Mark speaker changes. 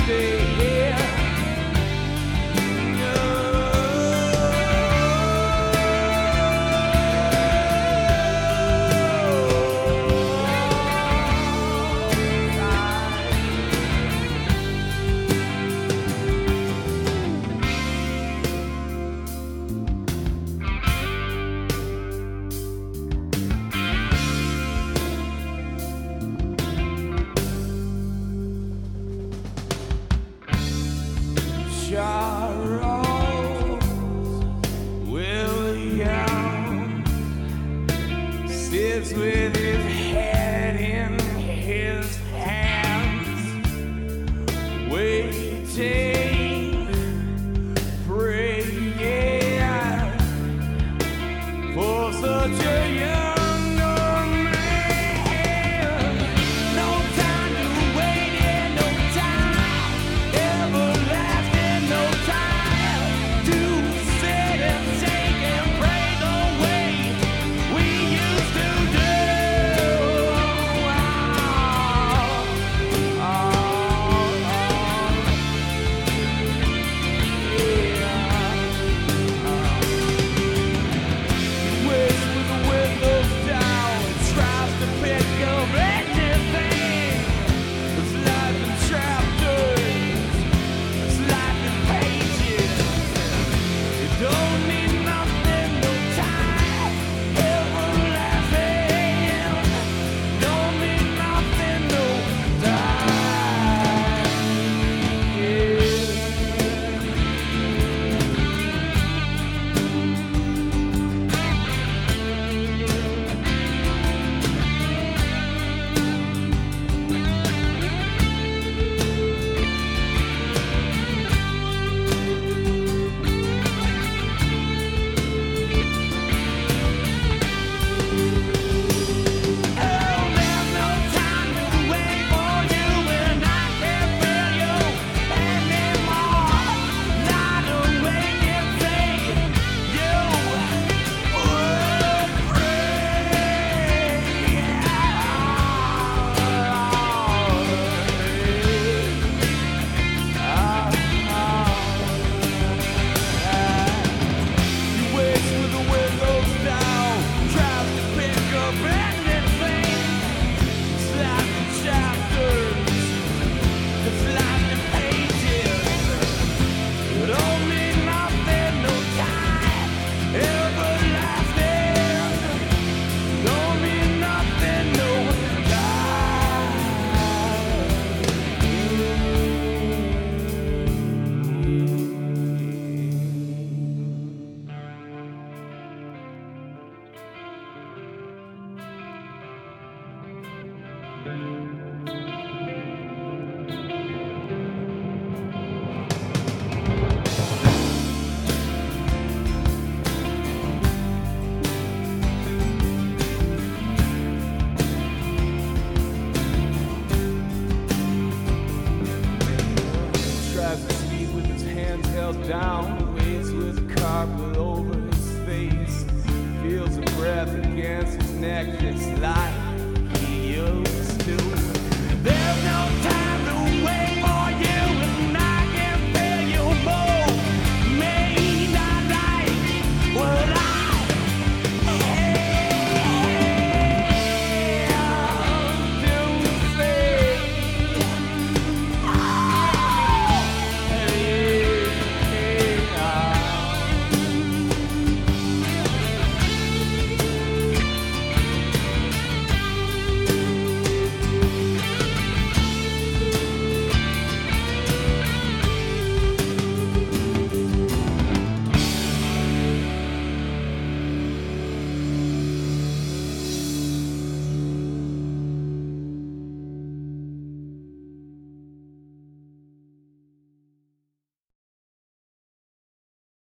Speaker 1: stay here. Charles Williams sits with his head in his hands, waiting, praying for such a young man. No time to wait and no time everlasting, no time to sit and take and pray the way we used to do. Waits with the windows down, tries to pick up anything. It's life in chapters, it's life in pages. It don't need nothing, no time, everlasting. Don't need nothing, no time. Tries to sleep with his hands held down, waits with a carpet over his face, feels a breath against his neck, it's like